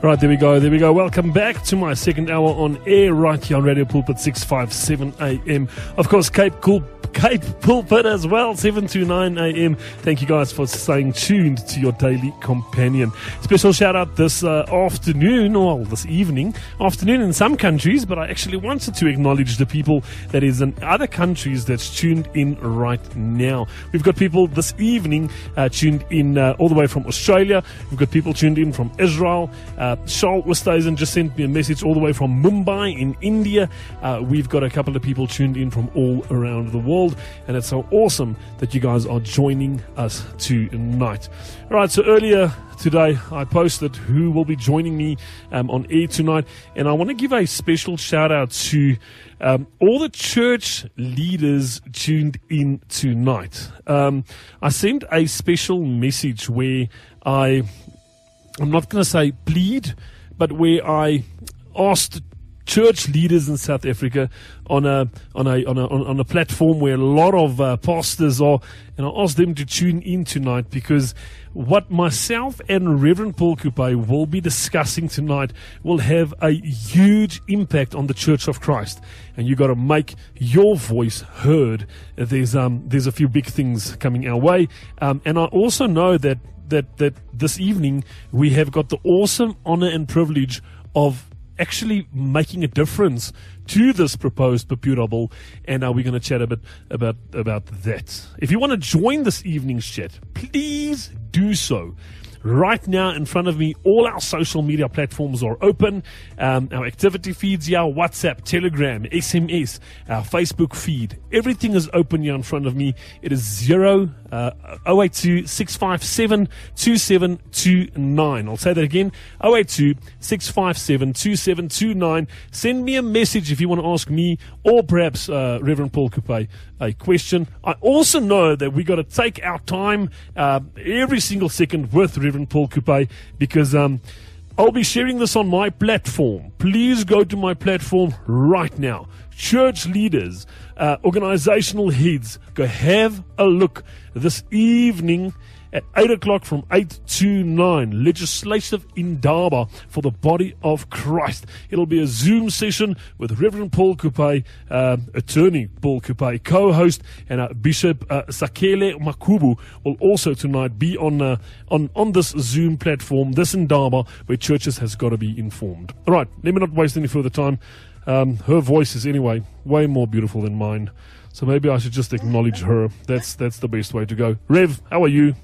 Right, there we go. Welcome back to my second hour on air right here on Radio Pulpit 657 AM. Of course, Cape Pulpit as well, 7 to 9 AM. Thank you guys for staying tuned to your daily companion. Special shout out this afternoon in some countries, but I actually wanted to acknowledge the people that is in other countries that's tuned in right now. We've got people this evening tuned in all the way from Australia. We've got people tuned in from Israel. Charles Westhuizen just sent me a message all the way from Mumbai in India. We've got a couple of people tuned in from all around the world, and it's so awesome that you guys are joining us tonight. All right, so earlier today I posted who will be joining me on air tonight, and I want to give a special shout out to all the church leaders tuned in tonight. I sent a special message where I'm not going to say plead, but where I asked church leaders in South Africa on a platform where a lot of pastors are, and I asked them to tune in tonight, because what myself and Reverend Paul Coupe will be discussing tonight will have a huge impact on the Church of Christ, and you got to make your voice heard. There's a few big things coming our way, and I also know that this evening we have got the awesome honor and privilege of actually making a difference to this proposed Papura Bill, and we're going to chat a bit about that. If you want to join this evening's chat, please do so. Right now in front of me, all our social media platforms are open. Our activity feeds here, WhatsApp, Telegram, SMS, our Facebook feed. Everything is open here in front of me. It is 082 657 2729. I'll say that again, 082 657 2729. Send me a message if you want to ask me or perhaps Reverend Paul Coupe a question. I also know that we got to take our time every single second with Reverend Paul Coupe, because I'll be sharing this on my platform. Please go to my platform right now. Church leaders, organizational heads, go have a look this evening at 8 o'clock from 8 to 9. Legislative Indaba for the body of Christ. It'll be a Zoom session with Reverend Paul Coupe, attorney Paul Coupe, co-host, and Bishop Sakele Makubu will also tonight be on this Zoom platform, this Indaba, where churches has got to be informed. All right, let me not waste any further time. Her voice is anyway way more beautiful than mine, so maybe I should just acknowledge her. That's the best way to go. Rev, how are you?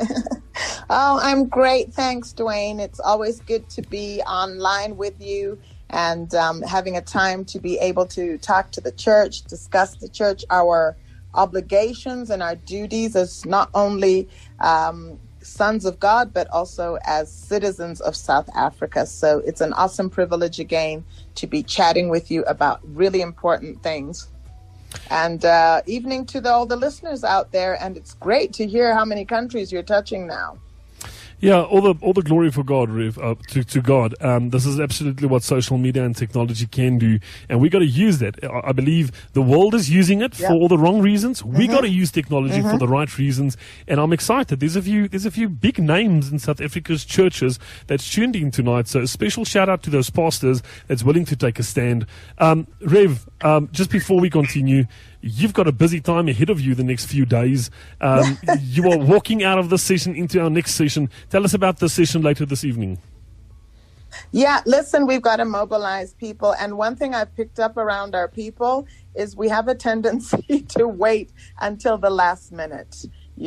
Oh, I'm great. Thanks, Dwayne. It's always good to be online with you and having a time to be able to talk to the church, discuss the church, our obligations and our duties as not only sons of God, but also as citizens of South Africa. So it's an awesome privilege again to be chatting with you about really important things. And evening to all the listeners out there, and it's great to hear how many countries you're touching now. Yeah, all the glory for God, Rev, to God. This is absolutely what social media and technology can do, and we got to use that. I believe the world is using it for all the wrong reasons. We got to use technology for the right reasons, and I'm excited. There's a few big names in South Africa's churches that's tuned in tonight. So a special shout out to those pastors that's willing to take a stand. Rev, just before we continue, you've got a busy time ahead of you the next few days. You are walking out of this session into our next session. Tell us about the session later this evening. Yeah, listen, we've got to mobilize people. And one thing I've picked up around our people is we have a tendency to wait until the last minute.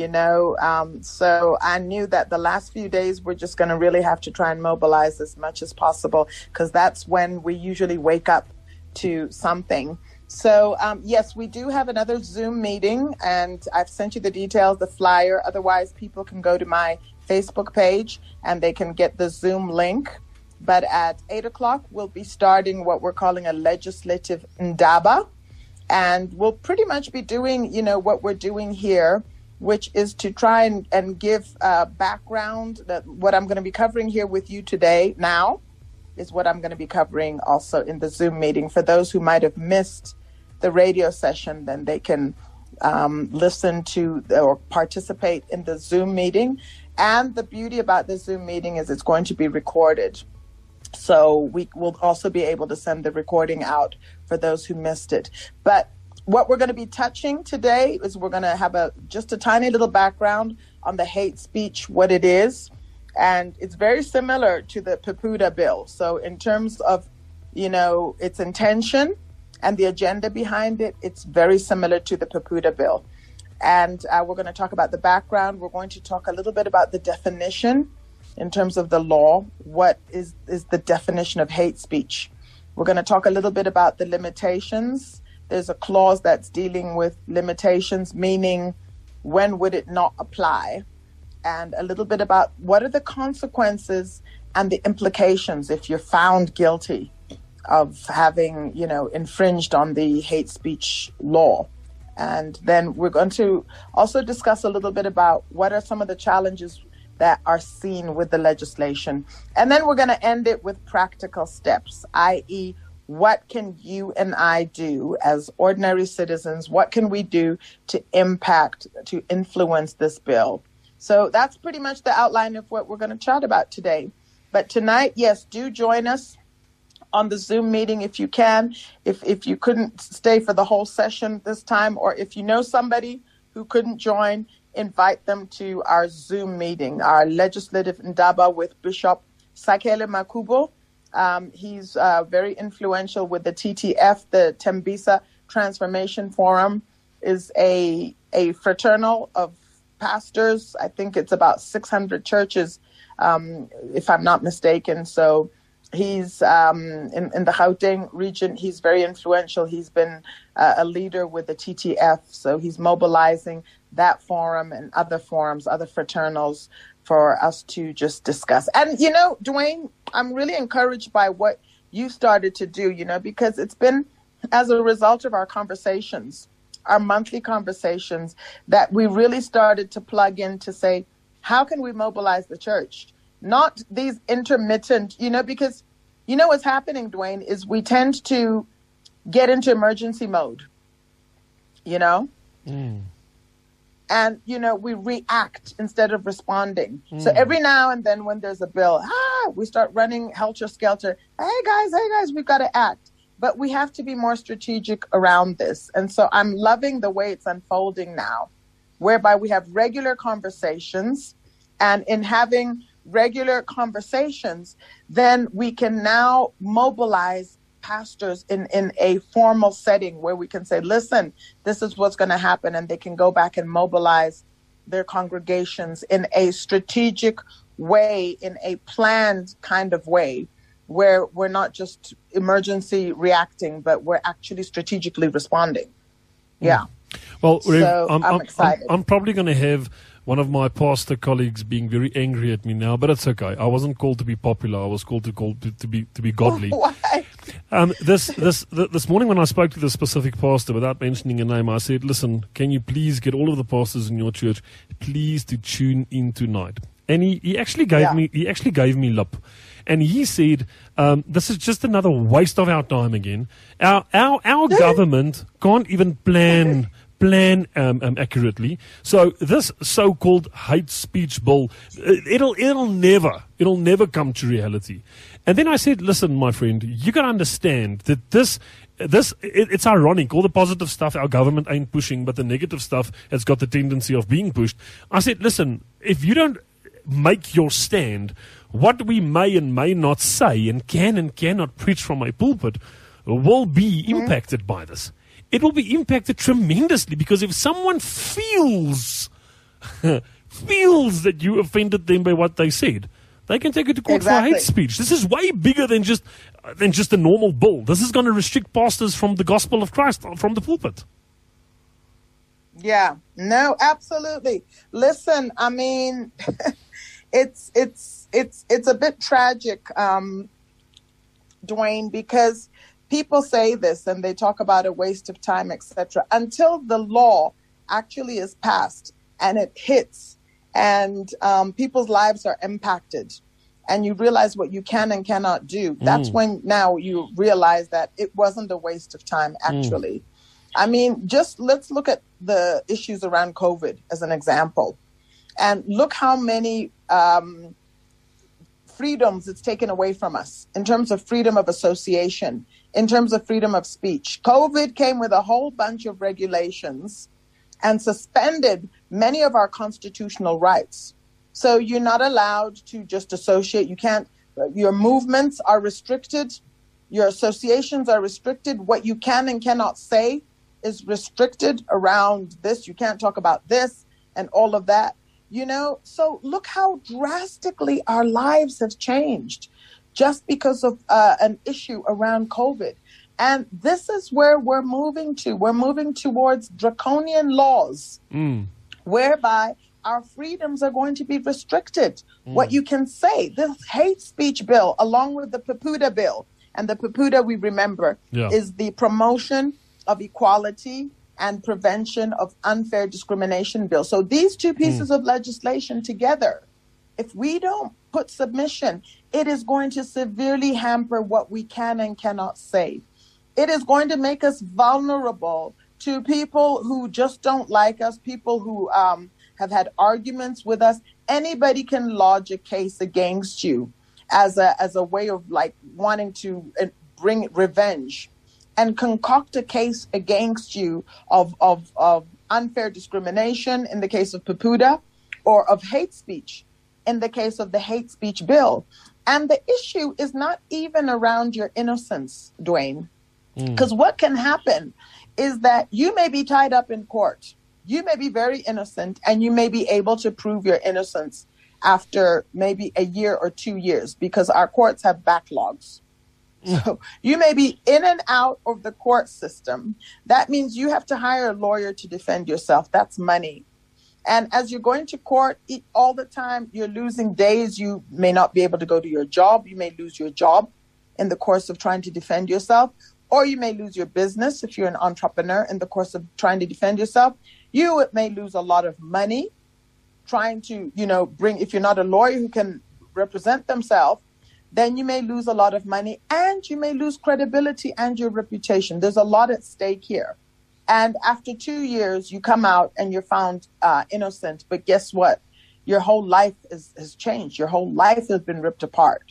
So I knew that the last few days we're just going to really have to try and mobilize as much as possible, because that's when we usually wake up to something. So, yes, we do have another Zoom meeting, and I've sent you the details, the flyer. Otherwise, people can go to my Facebook page and they can get the Zoom link. But at 8 o'clock, we'll be starting what we're calling a legislative Indaba. And we'll pretty much be doing, what we're doing here, which is to try and give background. That what I'm going to be covering here with you today now is what I'm going to be covering also in the Zoom meeting. For those who might have missed the radio session, then they can listen to or participate in the Zoom meeting. And the beauty about the Zoom meeting is it's going to be recorded. So we will also be able to send the recording out for those who missed it. But what we're going to be touching today is we're going to have just a tiny little background on the hate speech, what it is. And it's very similar to the PEPUDA bill. So in terms of, its intention and the agenda behind it, it's very similar to the PEPUDA bill. And we're going to talk about the background. We're going to talk a little bit about the definition in terms of the law. What is the definition of hate speech? We're going to talk a little bit about the limitations. There's a clause that's dealing with limitations, meaning when would it not apply? And a little bit about what are the consequences and the implications if you're found guilty of having, infringed on the hate speech law. And then we're going to also discuss a little bit about what are some of the challenges that are seen with the legislation. And then we're going to end it with practical steps, i.e., what can you and I do as ordinary citizens? What can we do to influence this bill? So that's pretty much the outline of what we're going to chat about today. But tonight, yes, do join us on the Zoom meeting if you can. If you couldn't stay for the whole session this time, or if you know somebody who couldn't join, invite them to our Zoom meeting, our legislative ndaba with Bishop Sakele Makubo. He's very influential with the TTF, the Tembisa Transformation Forum, is a fraternal of pastors. I think it's about 600 churches, if I'm not mistaken. So he's in the Gauteng region. He's very influential. He's been a leader with the TTF. So he's mobilizing that forum and other forums, other fraternals, for us to just discuss. And, Dwayne, I'm really encouraged by what you started to do, because it's been as a result of our conversations, our monthly conversations, that we really started to plug in to say, how can we mobilize the church? Not these intermittent, because what's happening, Dwayne, is we tend to get into emergency mode, And, we react instead of responding. So every now and then when there's a bill, we start running helter-skelter. Hey, guys, we've got to act. But we have to be more strategic around this. And so I'm loving the way it's unfolding now, whereby we have regular conversations. And in having regular conversations, then we can now mobilize pastors in a formal setting where we can say, listen, this is what's going to happen. And they can go back and mobilize their congregations in a strategic way, in a planned kind of way, where we're not just emergency reacting, but we're actually strategically responding. Yeah. Well, so I'm excited. I'm probably going to have one of my pastor colleagues being very angry at me now, but it's okay. I wasn't called to be popular. I was called to be godly. Why? This morning when I spoke to the specific pastor, without mentioning a name, I said, listen, can you please get all of the pastors in your church, please, to tune in tonight? And he actually gave me lip. And he said, this is just another waste of our time again. Our government can't even plan accurately. So this so-called hate speech bill, it'll never come to reality. And then I said, listen, my friend, you got to understand that it's ironic. All the positive stuff our government ain't pushing, but the negative stuff has got the tendency of being pushed. I said, listen, if you don't make your stand, what we may and may not say and cannot preach from a pulpit will be impacted by this. It will be impacted tremendously, because if someone feels that you offended them by what they said, they can take it to court for hate speech. This is way bigger than just a normal bill. This is going to restrict pastors from the gospel of Christ from the pulpit. Yeah, no, absolutely. Listen, I mean, it's a bit tragic, Dwayne, because people say this and they talk about a waste of time, etc., until the law actually is passed and it hits and people's lives are impacted and you realize what you can and cannot do. That's when now you realize that it wasn't a waste of time, actually. I mean, just let's look at the issues around COVID as an example. And look how many freedoms it's taken away from us in terms of freedom of association, in terms of freedom of speech. COVID came with a whole bunch of regulations and suspended many of our constitutional rights. So you're not allowed to just associate. You can't, your movements are restricted. Your associations are restricted. What you can and cannot say is restricted around this. You can't talk about this and all of that, you know. So look how drastically our lives have changed just because of an issue around COVID. And this is where we're moving to. We're moving towards draconian laws whereby our freedoms are going to be restricted. What you can say, this hate speech bill, along with the PAPUDA bill, and the PAPUDA, we remember, is the promotion of equality and prevention of unfair discrimination bill. So these two pieces of legislation together, if we don't put submission, it is going to severely hamper what we can and cannot say. It is going to make us vulnerable to people who just don't like us, people who have had arguments with us. Anybody can lodge a case against you as a way of like wanting to bring revenge and concoct a case against you of unfair discrimination in the case of PAPUDA, or of hate speech in the case of the hate speech bill. And the issue is not even around your innocence, Dwayne, because what can happen is that you may be tied up in court. You may be very innocent, and you may be able to prove your innocence after maybe a year or 2 years, because our courts have backlogs. So you may be in and out of the court system. That means you have to hire a lawyer to defend yourself. That's money. And as you're going to court all the time, you're losing days. You may not be able to go to your job. You may lose your job in the course of trying to defend yourself. Or you may lose your business if you're an entrepreneur in the course of trying to defend yourself. You may lose a lot of money trying to, if you're not a lawyer who can represent themselves, then you may lose a lot of money, and you may lose credibility and your reputation. There's a lot at stake here. And after 2 years, you come out and you're found innocent. But guess what? Your whole life has changed. Your whole life has been ripped apart.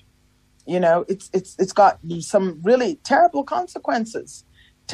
It's got some really terrible consequences.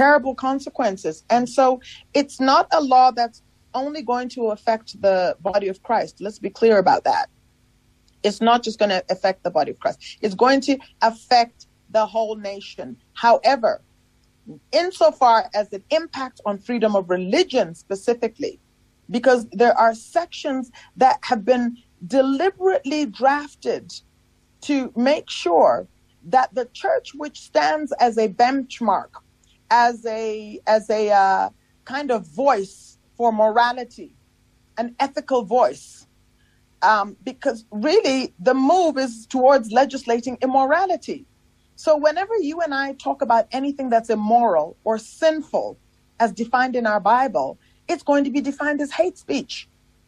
And so it's not a law that's only going to affect the body of Christ. Let's be clear about that. It's not just going to affect the body of Christ. It's going to affect the whole nation. However, insofar as it impacts on freedom of religion specifically, because there are sections that have been deliberately drafted to make sure that the church, which stands as a benchmark, as a kind of voice for morality, an ethical voice, because really the move is towards legislating immorality. So whenever you and I talk about anything that's immoral or sinful as defined in our Bible, it's going to be defined as hate speech,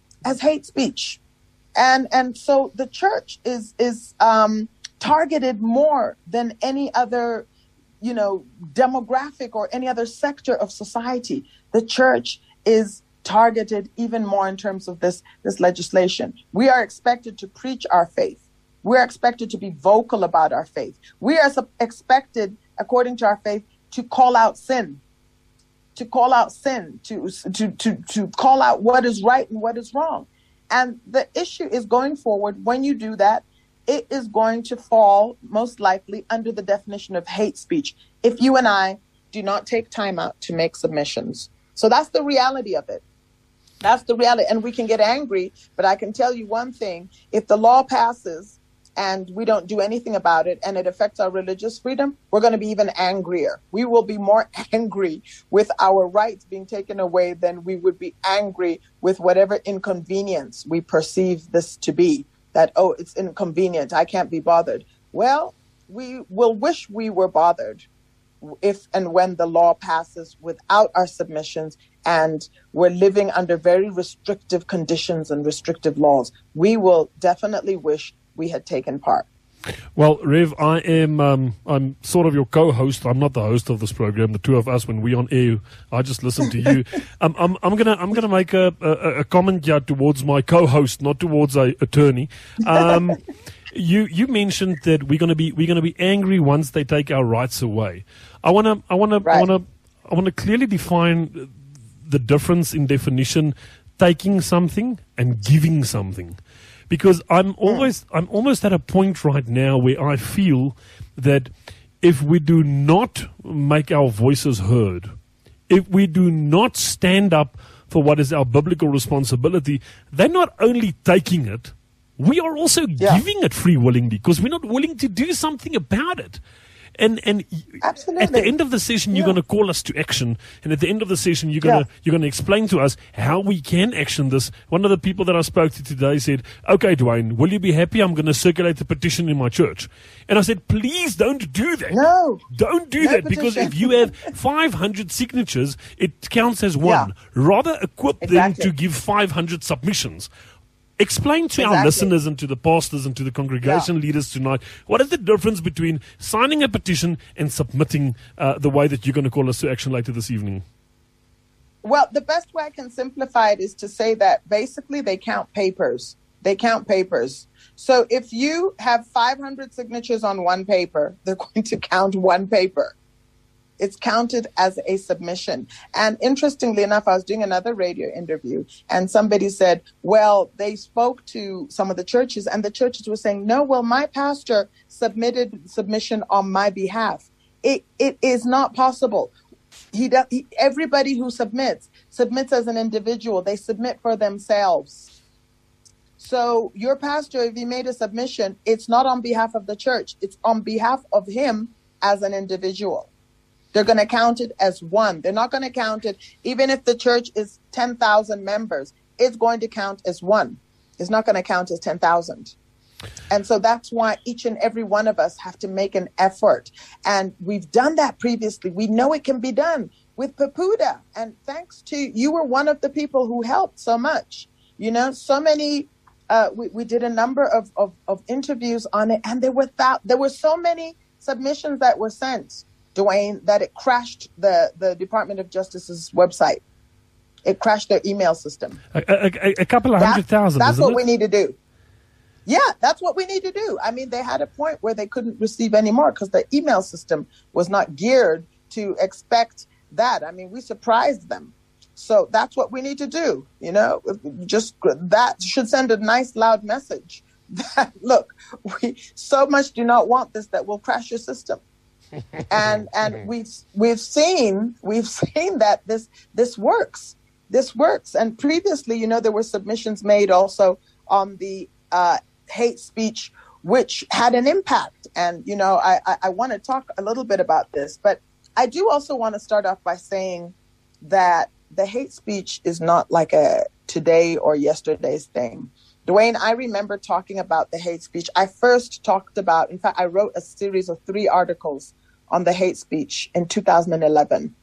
And so the church is targeted more than any other, demographic or any other sector of society. The church is targeted even more in terms of this legislation. We are expected to preach our faith. We're expected to be vocal about our faith. We are expected, according to our faith, to call out sin, to call out what is right and what is wrong. And the issue is, going forward, when you do that, it is going to fall most likely under the definition of hate speech if you and I do not take time out to make submissions. So that's the reality of it. That's the reality. And we can get angry, but I can tell you one thing. If the law passes and we don't do anything about it and it affects our religious freedom, we're going to be even angrier. We will be more angry with our rights being taken away than we would be angry with whatever inconvenience we perceive this to be. That, it's inconvenient, I can't be bothered. Well, we will wish we were bothered if and when the law passes without our submissions and we're living under very restrictive conditions and restrictive laws. We will definitely wish we had taken part. Well, Rev, I am I'm sort of your co-host. I'm not the host of this program. The two of us, when we on air, I just listen to you. I'm gonna make a comment here towards my co-host, not towards a attorney. You mentioned that we're going to be angry once they take our rights away. I want to clearly define the difference in definition, taking something and giving something, because I'm almost at a point right now where I feel that if we do not make our voices heard, if we do not stand up for what is our biblical responsibility, they're not only taking it, we are also giving it free willingly, because we're not willing to do something about it. And Absolutely. At the end of the session, you're going to call us to action. And at the end of the session, you're going to explain to us how we can action this. One of the people that I spoke to today said, "Okay, Dwayne, will you be happy? I'm going to circulate the petition in my church." And I said, "Please don't do that. No. Don't do that, because if you have 500 signatures, it counts as one. Yeah. Rather equip them to give 500 submissions." Explain to our listeners and to the pastors and to the congregation leaders tonight, what is the difference between signing a petition and submitting the way that you're going to call us to action later this evening? Well, the best way I can simplify it is to say that basically they count papers. They count papers. So if you have 500 signatures on one paper, they're going to count one paper. It's counted as a submission. And interestingly enough, I was doing another radio interview and somebody said, well, they spoke to some of the churches and the churches were saying, no, well, my pastor submitted submission on my behalf. It is not possible. Everybody who submits as an individual. They submit for themselves. So your pastor, if he made a submission, it's not on behalf of the church. It's on behalf of him as an individual. They're going to count it as one. They're not going to count it, even if the church is 10,000 members, it's going to count as one. It's not going to count as 10,000. And so that's why each and every one of us have to make an effort. And we've done that previously. We know it can be done with Pepuda. And thanks to you were one of the people who helped so much. You know, so many, we did a number of interviews on it, and there were so many submissions that were sent, Dwayne, that it crashed the Department of Justice's website. It crashed their email system. A couple of 100,000. That's what we need to do. Yeah, that's what we need to do. I mean, they had a point where they couldn't receive any more because the email system was not geared to expect that. I mean, we surprised them. So that's what we need to do. You know, just that should send a nice loud message that, look, we so much do not want this that will crash your system. And we've seen that this works. This works. And previously, you know, there were submissions made also on the hate speech, which had an impact. And, you know, I want to talk a little bit about this, but I do also want to start off by saying that the hate speech is not like a today or yesterday's thing. Dwayne, I remember talking about the hate speech. I first talked about, in fact, I wrote a series of 3 articles on the hate speech in 2011.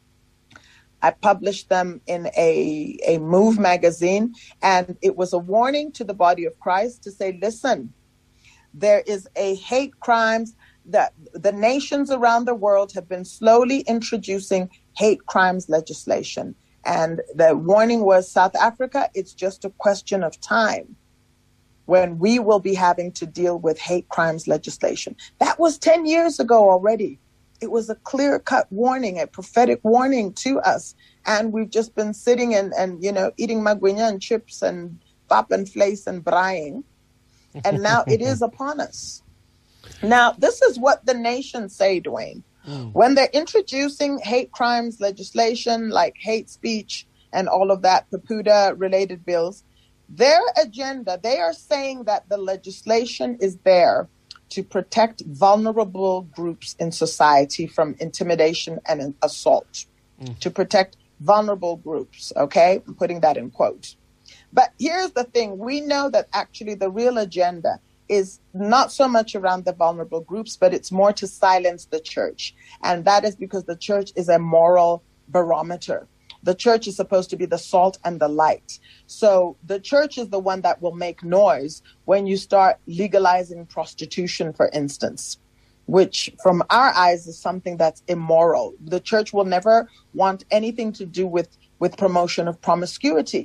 I published them in a Move magazine, and it was a warning to the body of Christ to say, listen, there is a hate crimes that the nations around the world have been slowly introducing hate crimes legislation. And the warning was South Africa, it's just a question of time when we will be having to deal with hate crimes legislation. That was 10 years ago already. It was a clear-cut warning, a prophetic warning to us. And we've just been sitting and you know, eating magwinya and chips and pap and vlees and braaiing. And now it is upon us. Now, this is what the nations say, Dwayne. When they're introducing hate crimes legislation like hate speech and all of that, Pepuda-related bills, their agenda, they are saying that the legislation is there to protect vulnerable groups in society from intimidation and assault, to protect vulnerable groups, okay? I'm putting that in quotes. But here's the thing. We know that actually the real agenda is not so much around the vulnerable groups, but it's more to silence the church. And that is because the church is a moral barometer. The church is supposed to be the salt and the light. So the church is the one that will make noise when you start legalizing prostitution, for instance, which from our eyes is something that's immoral. The church will never want anything to do with promotion of promiscuity.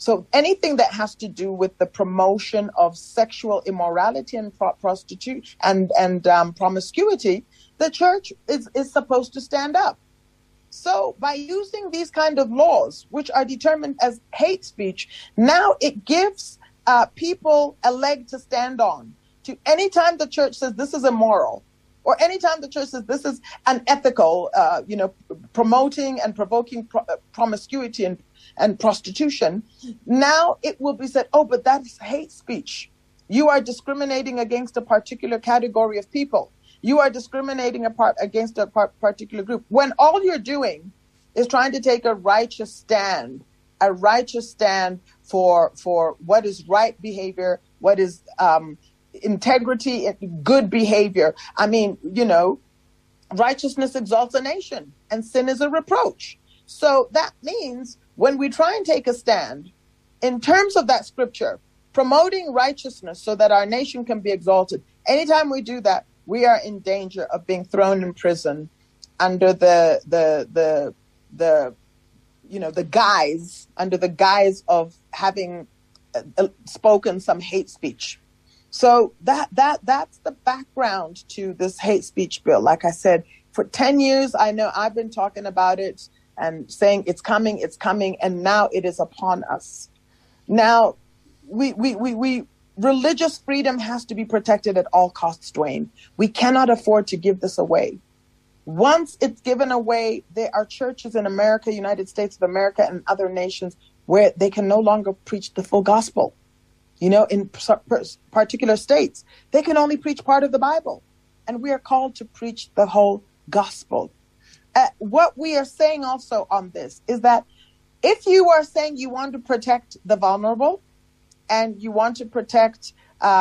So anything that has to do with the promotion of sexual immorality and prostitution and promiscuity, the church is supposed to stand up. So by using these kind of laws, which are determined as hate speech, now it gives people a leg to stand on. To anytime the church says this is immoral, or anytime the church says this is unethical, promoting and provoking promiscuity and prostitution, now it will be said, oh, but that's hate speech. You are discriminating against a particular category of people. You are discriminating against a particular group. When all you're doing is trying to take a righteous stand for what is right behavior, what is integrity, good behavior. I mean, righteousness exalts a nation and sin is a reproach. So that means when we try and take a stand in terms of that scripture, promoting righteousness so that our nation can be exalted, anytime we do that, we are in danger of being thrown in prison under the guise of having spoken some hate speech. So that's the background to this hate speech bill. Like I said, for 10 years, I know I've been talking about it and saying it's coming, and now it is upon us. Now, we religious freedom has to be protected at all costs, Dwayne. We cannot afford to give this away. Once it's given away, there are churches in America, United States of America, and other nations where they can no longer preach the full gospel. In particular states, they can only preach part of the Bible. And we are called to preach the whole gospel. What we are saying also on this is that if you are saying you want to protect the vulnerable and you want to protect,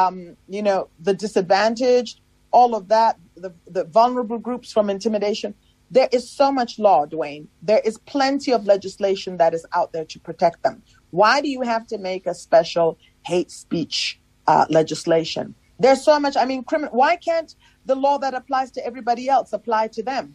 the disadvantaged, all of that, the vulnerable groups from intimidation, there is so much law, Dwayne. There is plenty of legislation that is out there to protect them. Why do you have to make a special hate speech legislation? There's so much. I mean, why can't the law that applies to everybody else apply to them?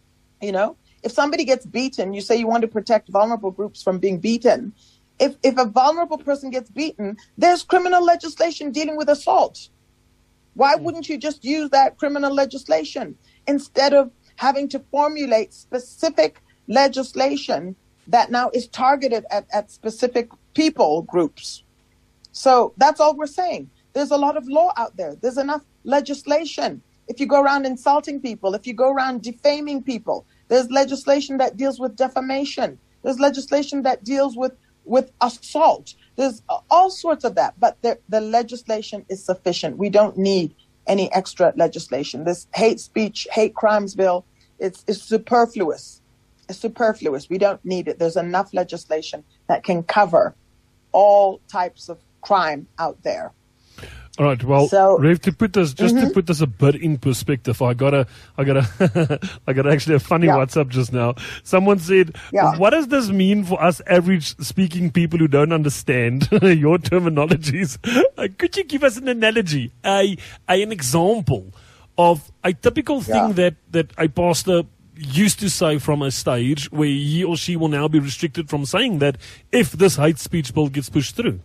If somebody gets beaten, you say you want to protect vulnerable groups from being beaten. If a vulnerable person gets beaten, there's criminal legislation dealing with assault. Why wouldn't you just use that criminal legislation instead of having to formulate specific legislation that now is targeted at specific people groups? So that's all we're saying. There's a lot of law out there. There's enough legislation. If you go around insulting people, if you go around defaming people, there's legislation that deals with defamation. There's legislation that deals with assault. There's all sorts of that. But the legislation is sufficient. We don't need any extra legislation. This hate speech, hate crimes bill, it's superfluous. It's superfluous. We don't need it. There's enough legislation that can cover all types of crime out there. All right. Well, Rev, to put this a bit in perspective, I got actually a funny WhatsApp just now. Someone said, "What does this mean for us average speaking people who don't understand your terminologies? Could you give us an analogy, an example of a typical thing that a pastor used to say from a stage where he or she will now be restricted from saying that if this hate speech bill gets pushed through?"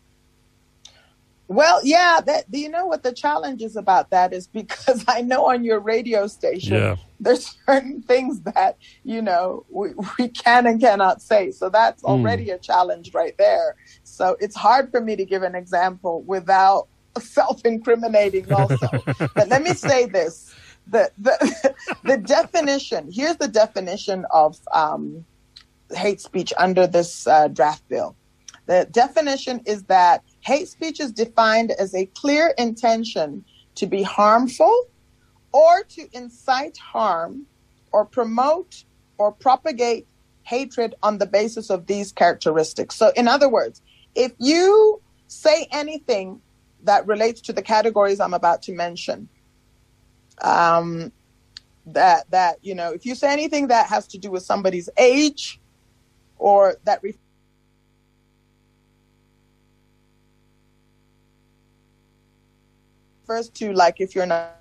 Well, do you know what the challenge is about that is because I know on your radio station, there's certain things that, we can and cannot say. So that's already a challenge right there. So it's hard for me to give an example without self-incriminating also. But let me say this. The definition, here's the definition of hate speech under this draft bill. The definition is that hate speech is defined as a clear intention to be harmful or to incite harm or promote or propagate hatred on the basis of these characteristics. So in other words, if you say anything that relates to the categories I'm about to mention, if you say anything that has to do with somebody's age or that refers to, like, if you're not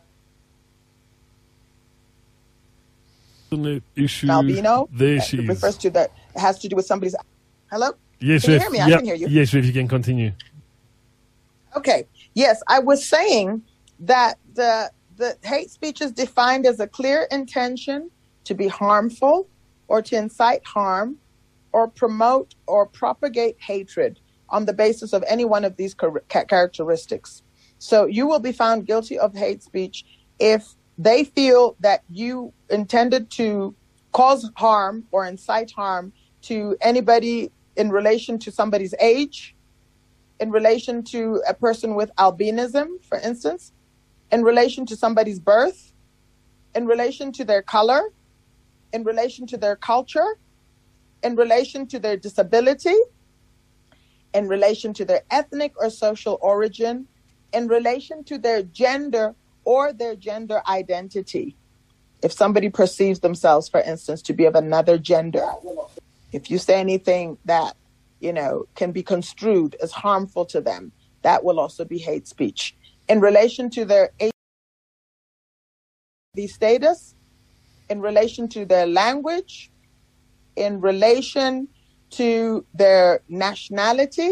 albino, there she refers to that, it has to do with somebody's. Hello? Yes, Can you Rev. hear me? I Yeah. can hear you. Yes, Rev, you can continue. Okay. Yes, I was saying that the hate speech is defined as a clear intention to be harmful or to incite harm or promote or propagate hatred on the basis of any one of these characteristics. So you will be found guilty of hate speech if they feel that you intended to cause harm or incite harm to anybody in relation to somebody's age, in relation to a person with albinism, for instance, in relation to somebody's birth, in relation to their color, in relation to their culture, in relation to their disability, in relation to their ethnic or social origin, in relation to their gender or their gender identity. If somebody perceives themselves, for instance, to be of another gender, if you say anything that, can be construed as harmful to them, that will also be hate speech. In relation to their HIV status, in relation to their language, in relation to their nationality,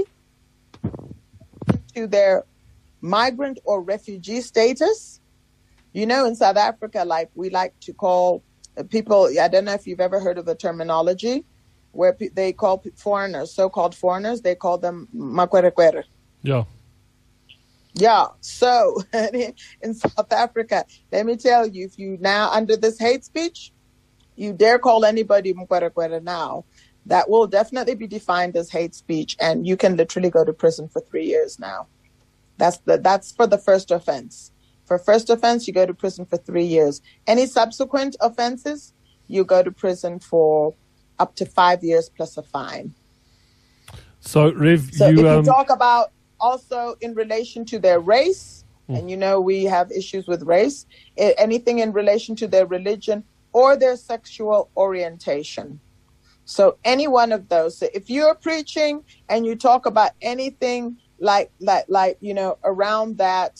to their migrant or refugee status. In South Africa, like we like to call people, I don't know if you've ever heard of the terminology, where they call foreigners, so-called foreigners, they call them makwerekwere. Yeah. Yeah. So in South Africa, let me tell you, if you now under this hate speech, you dare call anybody makwerekwere now, that will definitely be defined as hate speech, and you can literally go to prison for 3 years now. That's for the first offense. For first offense, you go to prison for 3 years. Any subsequent offenses, you go to prison for up to 5 years plus a fine. So, Rev, if you talk about also in relation to their race, and we have issues with race, anything in relation to their religion or their sexual orientation. So any one of those. So if you're preaching and you talk about anything like around that,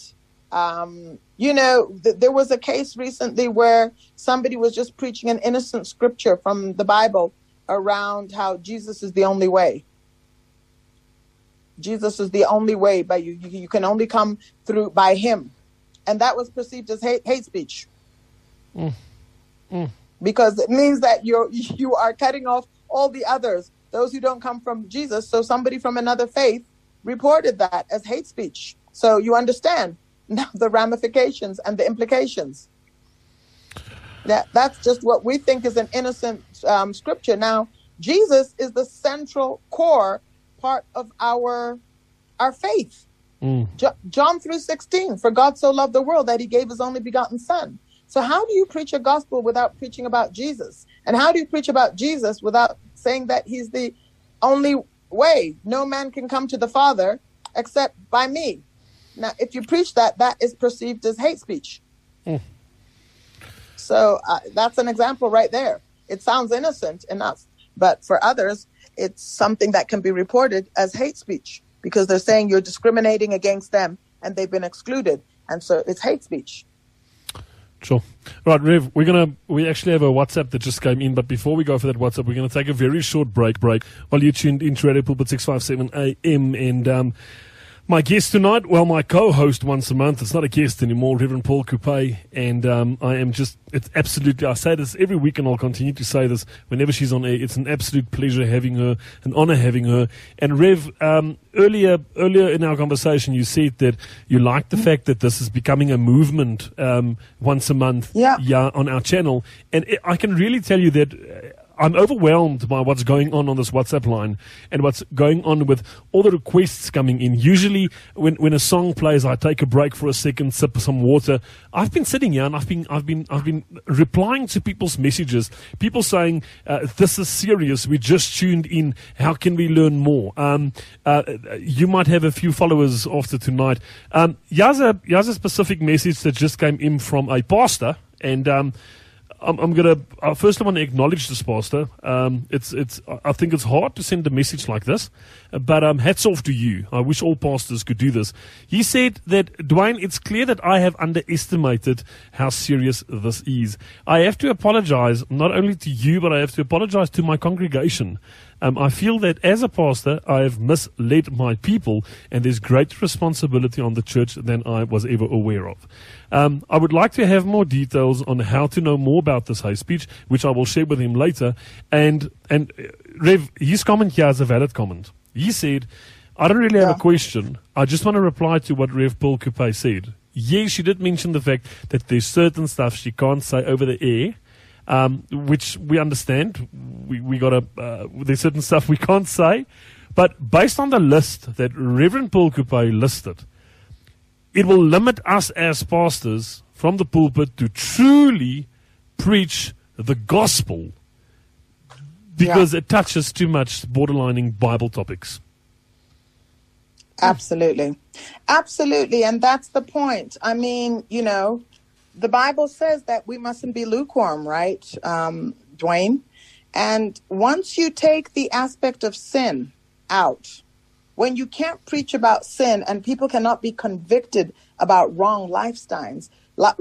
there was a case recently where somebody was just preaching an innocent scripture from the Bible around how Jesus is the only way. Jesus is the only way, but you can only come through by him. And that was perceived as hate speech. Because it means that you are cutting off all the others, those who don't come from Jesus. So somebody from another faith reported that as hate speech. So you understand now the ramifications and the implications. That's just what we think is an innocent scripture. Now, Jesus is the central core part of our faith. John 3:16, for God so loved the world that he gave his only begotten son. So how do you preach a gospel without preaching about Jesus? And how do you preach about Jesus without saying that he's the only way? No man can come to the Father except by me. Now, if you preach that, that is perceived as hate speech. So that's an example right there. It sounds innocent enough, but for others, it's something that can be reported as hate speech because they're saying you're discriminating against them and they've been excluded. And so it's hate speech. Sure. Right, Rev, we actually have a WhatsApp that just came in, but before we go for that WhatsApp, we're going to take a very short break while you're tuned into Radio Pulpit 657 AM. And my guest tonight, my co-host once a month, it's not a guest anymore, Reverend Paul Coupe, and I say this every week and I'll continue to say this whenever she's on air. It's an absolute pleasure having her, an honor having her. And Rev, earlier in our conversation, you said that you like the fact that this is becoming a movement once a month on our channel. And I can really tell you that I'm overwhelmed by what's going on this WhatsApp line and what's going on with all the requests coming in. Usually when a song plays, I take a break for a second, sip some water. I've been sitting here and I've been replying to people's messages. People saying, this is serious. We just tuned in. How can we learn more? You might have a few followers after tonight. Here's a specific message that just came in from a pastor, and I'm gonna first I want to acknowledge this pastor. I think it's hard to send a message like this, but hats off to you. I wish all pastors could do this. He said that, Dwayne, it's clear that I have underestimated how serious this is. I have to apologize not only to you, but I have to apologize to my congregation. I feel that as a pastor, I have misled my people, and there's greater responsibility on the church than I was ever aware of. I would like to have more details on how to know more about this hate speech, which I will share with him later. And Rev, his comment here is a valid comment. He said, I don't really have a question. I just want to reply to what Rev Paul Coupe said. Yes, she did mention the fact that there's certain stuff she can't say over the air, which we understand. We got there's certain stuff we can't say. But based on the list that Reverend Paul Coupe listed, it will limit us as pastors from the pulpit to truly preach the gospel because it touches too much borderlining Bible topics. Absolutely. Absolutely. And that's the point. I mean, you know, the Bible says that we mustn't be lukewarm, right, Dwayne? And once you take the aspect of sin out, when you can't preach about sin and people cannot be convicted about wrong lifestyles,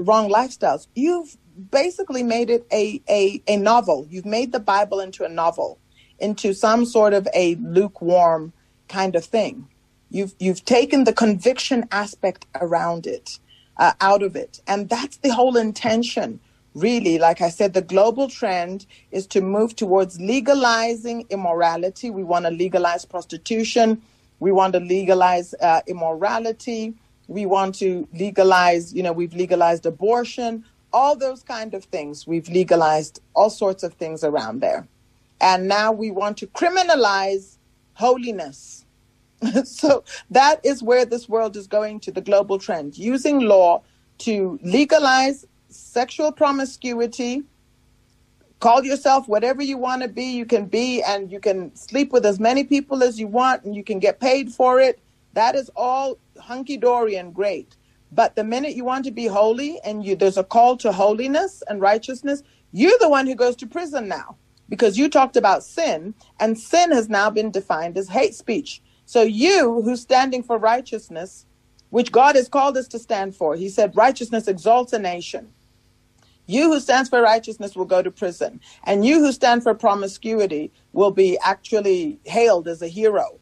you've basically made it a novel. You've made the Bible into a novel, into some sort of a lukewarm kind of thing. You've taken the conviction aspect around it, out of it. And that's the whole intention, really. Like I said, the global trend is to move towards legalizing immorality. We want to legalize prostitution. We want to legalize immorality. We want to legalize, we've legalized abortion, all those kind of things. We've legalized all sorts of things around there. And now we want to criminalize holiness. So that is where this world is going to, the global trend, using law to legalize sexual promiscuity. Call yourself whatever you want to be, you can be, and you can sleep with as many people as you want, and you can get paid for it. That is all hunky-dory and great. But the minute you want to be holy and there's a call to holiness and righteousness, you're the one who goes to prison now, because you talked about sin, and sin has now been defined as hate speech. So you, who's standing for righteousness, which God has called us to stand for, he said, righteousness exalts a nation. You who stands for righteousness will go to prison. And you who stand for promiscuity will be actually hailed as a hero,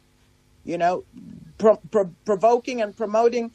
provoking and promoting,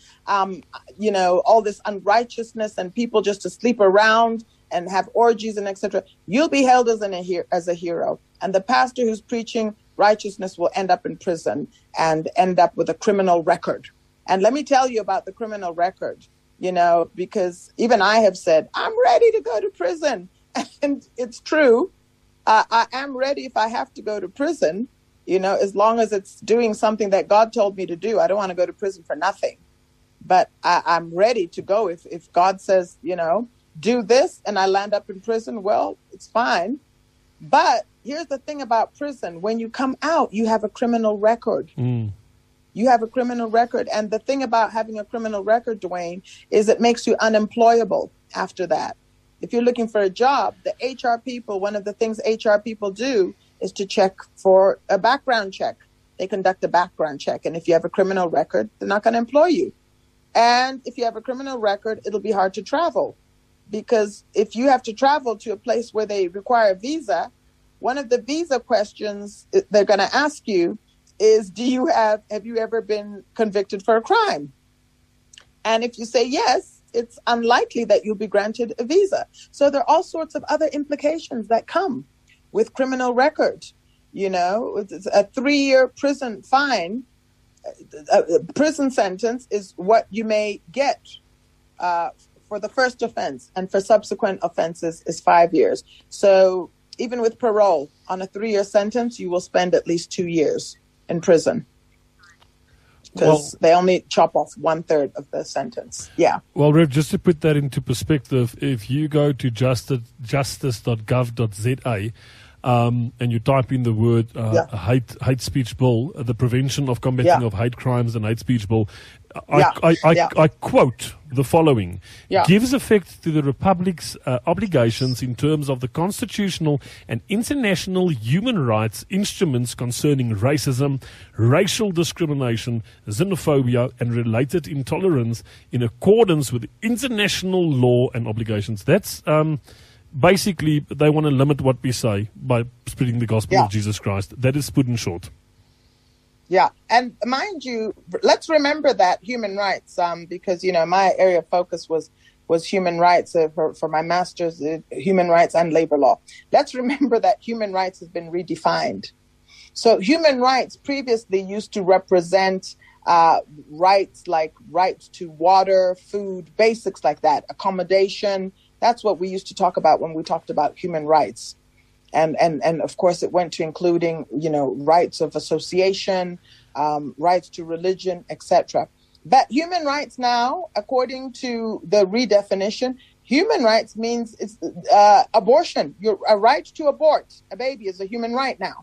all this unrighteousness and people just to sleep around and have orgies and etc. You'll be hailed as a hero. And the pastor who's preaching righteousness will end up in prison and end up with a criminal record. And let me tell you about the criminal record, because even I have said, I'm ready to go to prison. And it's true. I am ready if I have to go to prison, as long as it's doing something that God told me to do. I don't want to go to prison for nothing. But I'm ready to go. If God says, do this and I land up in prison, well, it's fine. But here's the thing about prison. When you come out, you have a criminal record. You have a criminal record. And the thing about having a criminal record, Dwayne, is it makes you unemployable after that. If you're looking for a job, the HR people, one of the things HR people do is to check for a background check. They conduct a background check. And if you have a criminal record, they're not going to employ you. And if you have a criminal record, it'll be hard to travel. Because if you have to travel to a place where they require a visa, one of the visa questions they're going to ask you is, have you ever been convicted for a crime? And if you say yes, it's unlikely that you'll be granted a visa. So there are all sorts of other implications that come with criminal record. It's a 3-year prison fine. A prison sentence is what you may get for the first offense, and for subsequent offenses is 5 years. So even with parole on a 3-year sentence, you will spend at least 2 years in prison, because they only chop off 1/3 of the sentence. Yeah. Well, Rev, just to put that into perspective, if you go to justice.gov.za and you type in the word hate speech bill, the prevention of combating of hate crimes and hate speech bill, I quote the following: gives effect to the Republic's obligations in terms of the constitutional and international human rights instruments concerning racism, racial discrimination, xenophobia, and related intolerance in accordance with international law and obligations. That's basically they want to limit what we say by spreading the gospel Yeah. of Jesus Christ. That is put in short. Yeah, and mind you, let's remember that human rights, because my area of focus was human rights for my master's, human rights and labor law. Let's remember that human rights has been redefined. So human rights previously used to represent rights like rights to water, food, basics like that, accommodation. That's what we used to talk about when we talked about human rights. And of course, it went to including, rights of association, rights to religion, etc. But human rights now, according to the redefinition, human rights means it's abortion. A right to abort a baby is a human right now.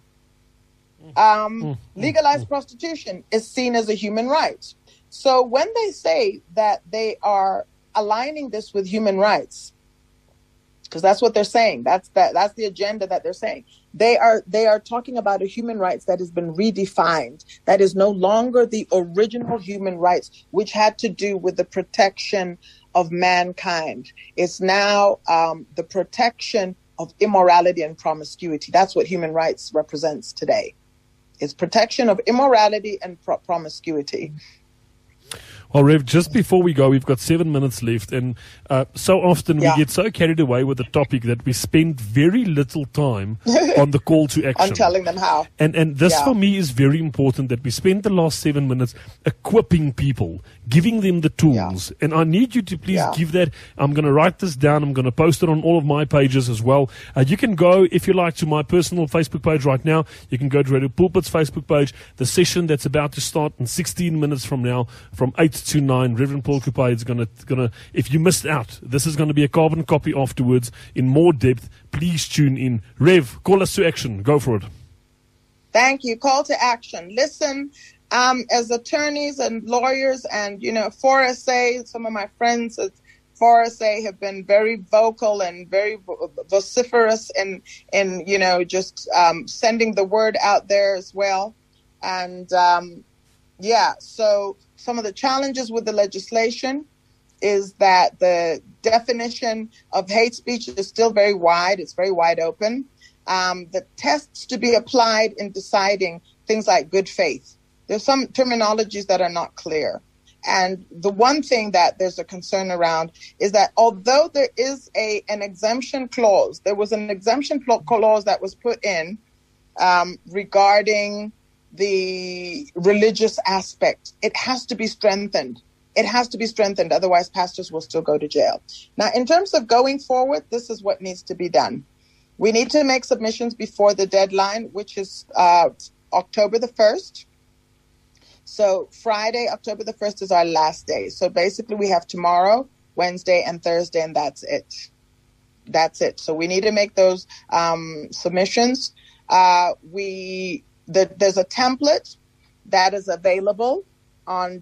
Legalized prostitution is seen as a human right. So when they say that they are aligning this with human rights, because that's what they're saying, that's the agenda that they're saying. They are talking about a human rights that has been redefined, that is no longer the original human rights, which had to do with the protection of mankind. It's now the protection of immorality and promiscuity. That's what human rights represents today. It's protection of immorality and promiscuity. Well, Rev, just before we go, we've got 7 minutes left, and so often we get so carried away with the topic that we spend very little time on the call to action. I'm telling them how. And this for me is very important, that we spend the last 7 minutes equipping people, giving them the tools. And I need you to please give that. I'm going to write this down. I'm going to post it on all of my pages as well. You can go, if you like, to my personal Facebook page right now. You can go to Radio Pulpit's Facebook page. The session that's about to start in 16 minutes from now, from 8 to 9, Reverend Paul Coupe is gonna. If you missed out, this is going to be a carbon copy afterwards in more depth. Please tune in. Rev, call us to action. Go for it. Thank you. Call to action. Listen, as attorneys and lawyers and, 4SA, some of my friends at 4SA have been very vocal and very vociferous in just sending the word out there as well. And, so some of the challenges with the legislation is that the definition of hate speech is still very wide. It's very wide open. The tests to be applied in deciding things like good faith, there's some terminologies that are not clear. And the one thing that there's a concern around is that although there is an exemption clause, there was an exemption clause that was put in regarding the religious aspect. It has to be strengthened. It has to be strengthened. Otherwise, pastors will still go to jail. Now, in terms of going forward, this is what needs to be done. We need to make submissions before the deadline, which is October the 1st. So Friday, October the 1st is our last day. So basically we have tomorrow, Wednesday, and Thursday, and that's it. That's it. So we need to make those submissions. There's a template that is available on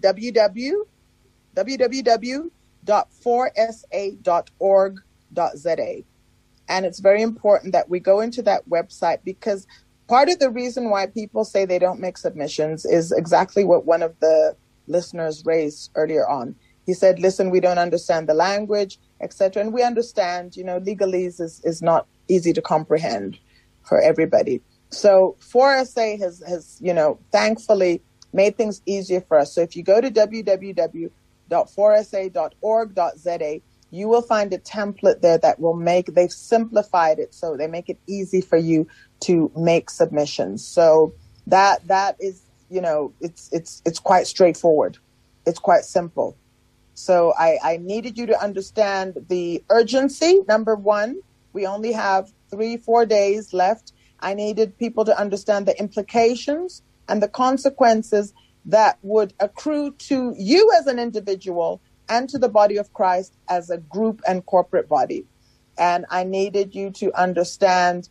www.4sa.org.za. And it's very important that we go into that website, because part of the reason why people say they don't make submissions is exactly what one of the listeners raised earlier on. He said, listen, we don't understand the language, etc. And we understand, legalese is not easy to comprehend for everybody. So 4SA has thankfully made things easier for us. So if you go to www.4sa.org.za, you will find a template there that they've simplified it so they make it easy for you to make submissions. So that is, it's quite straightforward. It's quite simple. So I needed you to understand the urgency. Number one, we only have 3-4 days left. I needed people to understand the implications and the consequences that would accrue to you as an individual and to the body of Christ as a group and corporate body. And I needed you to understand,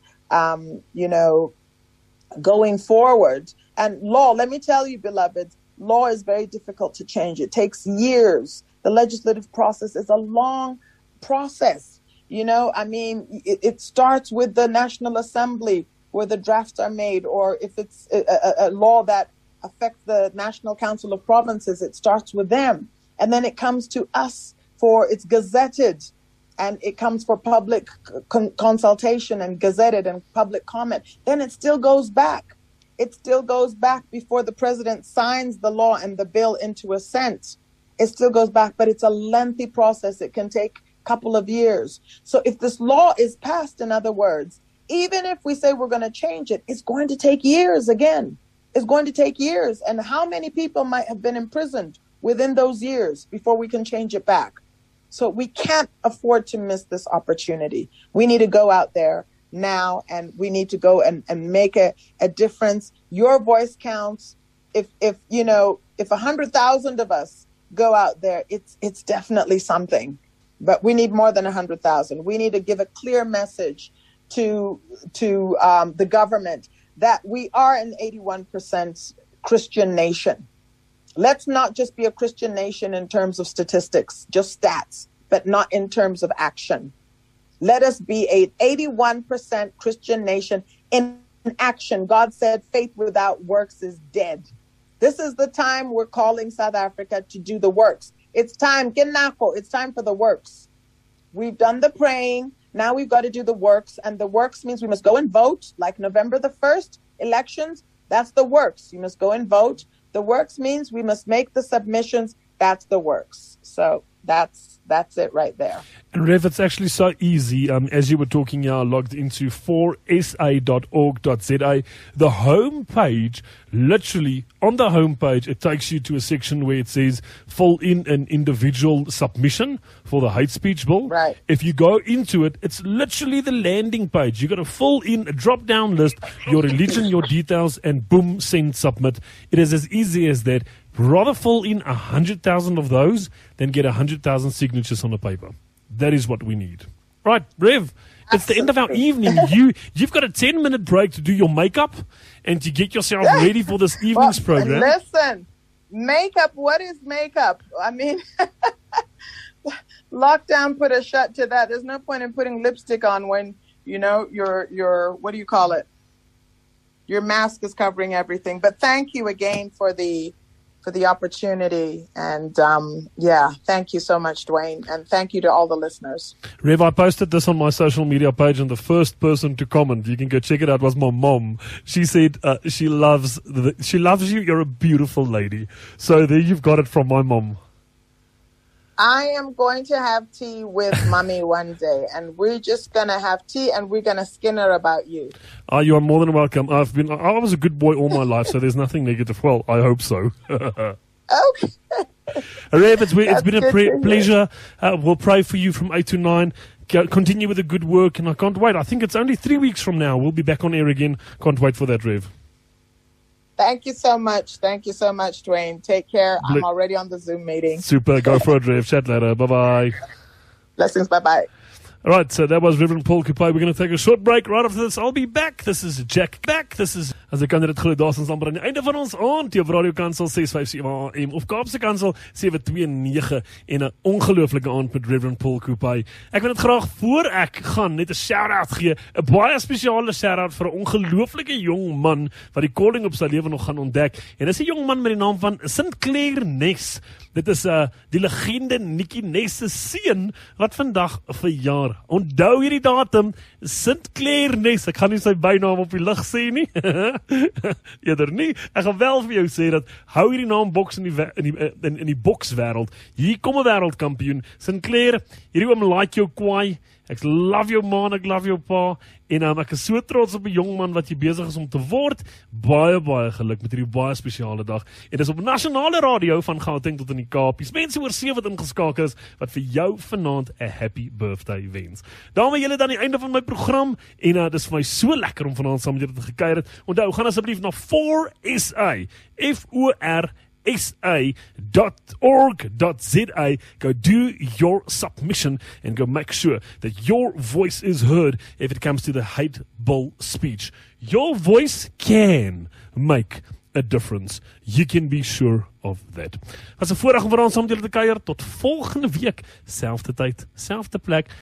going forward. And law, let me tell you, beloveds, law is very difficult to change. It takes years. The legislative process is a long process. It starts with the National Assembly, where the drafts are made, or if it's a law that affects the National Council of Provinces, it starts with them. And then it comes to us for it's gazetted. and it comes for public consultation and gazetted and public comment, then it still goes back. It still goes back before the president signs the law and the bill into assent. It still goes back, but it's a lengthy process. It can take a couple of years. So if this law is passed, in other words, even if we say we're going to change it, it's going to take years again. It's going to take years. And how many people might have been imprisoned within those years before we can change it back? So we can't afford to miss this opportunity. We need to go out there now, and we need to go and make a difference. Your voice counts. If 100,000 of us go out there, it's definitely something. But we need more than 100,000. We need to give a clear message to the government that we are an 81% Christian nation. Let's not just be a Christian nation in terms of statistics, just stats, but not in terms of action. Let us be an 81% Christian nation in action. God said faith without works is dead. This is the time we're calling South Africa to do the works. It's time, Ginako, it's time for the works. We've done the praying. Now we've got to do the works. And the works means we must go and vote, like November the 1st, elections. That's the works. You must go and vote. The works means we must make the submissions. That's the works. So that's it right there. And Rev, it's actually so easy. As you were talking, I logged into 4sa.org.za. The home page, literally on the home page, it takes you to a section where it says fill in an individual submission for the hate speech bill. Right. If you go into it, it's literally the landing page. You got to fill in a drop-down list, your religion, your details, and boom, send, submit. It is as easy as that. Rather fill in 100,000 of those than get 100,000 signatures on the paper. That is what we need. Right, Rev, it's the end of our evening. You've got a 10-minute break to do your makeup and to get yourself ready for this evening's program. Listen, makeup, what is makeup? I mean, lockdown put a shut to that. There's no point in putting lipstick on when, your what do you call it? Your mask is covering everything. But thank you again for the opportunity. And thank you so much, Dwayne. And thank you to all the listeners. Rev, I posted this on my social media page, and the first person to comment, you can go check it out, was my mom. She said she loves you. You're a beautiful lady. So there you've got it from my mom. I am going to have tea with Mommy one day, and we're just going to have tea, and we're going to skin her about you. You are more than welcome. I was a good boy all my life, so there's nothing negative. Well, I hope so. Okay. Rev, it's been a pleasure. We'll pray for you from 8 to 9. Continue with the good work, and I can't wait. I think it's only 3 weeks from now. We'll be back on air again. Can't wait for that, Rev. Thank you so much. Thank you so much, Dwayne. Take care. I'm already on the Zoom meeting. Super. Go for it, Rev. Chat later. Bye-bye. Blessings. Bye-bye. All right, so that was Reverend Paul Kupai. We're going to take a short break. Right after this, I'll be back. This is Jack back. This is, as ek kan dit glo, daar ons amper aan die einde van ons aand op Radio Kansel 657 AM of Kaapse Kansel 729 en 'n ongelooflike aand met Reverend Paul Kupai. Ek wil dit graag voor ek gaan net 'n shout-out gee, 'n baie spesiale shout-out vir 'n ongelooflike jong man wat die calling op sy lewe nog gaan ontdek. En dis 'n jong man met die naam van Sinclair Ness. Dit is die legende Nikki Ness se seun wat vandag verjaar. Onthou hierdie datum, Sinclair Ness. Ek gaan nie sy bynaam op die lig sê nie. Eerder nie. Ek gaan wel vir jou sê dat hou hierdie naam boks in die bokswêreld. Hier kom 'n wêreldkampioen. Sinclair, hierdie oom like jou kwaai. Ek love jou man, ek love jou pa. En ek is so trots op 'n jong man wat jy besig is om te word. Baie, baie geluk met hierdie baie spesiale dag. En dis op nasionale radio van Gauteng tot in die Kaap. Dis mense oor 7 wat ingeskakel is, wat vir jou vanaand 'n happy birthday wens. Daarmee julle dan die einde van my program. En dis vir my so lekker om vanaand saam met julle te gekuier het. Onthou, gaan asseblief na 4SA, FORSA.org.za. Go do your submission and go make sure that your voice is heard if it comes to the hate bill speech. Your voice can make a difference. You can be sure of that. Was 'n voorreg om vanaand saam met julle te kuier. Tot volgende week, selfde tyd, selfde plek.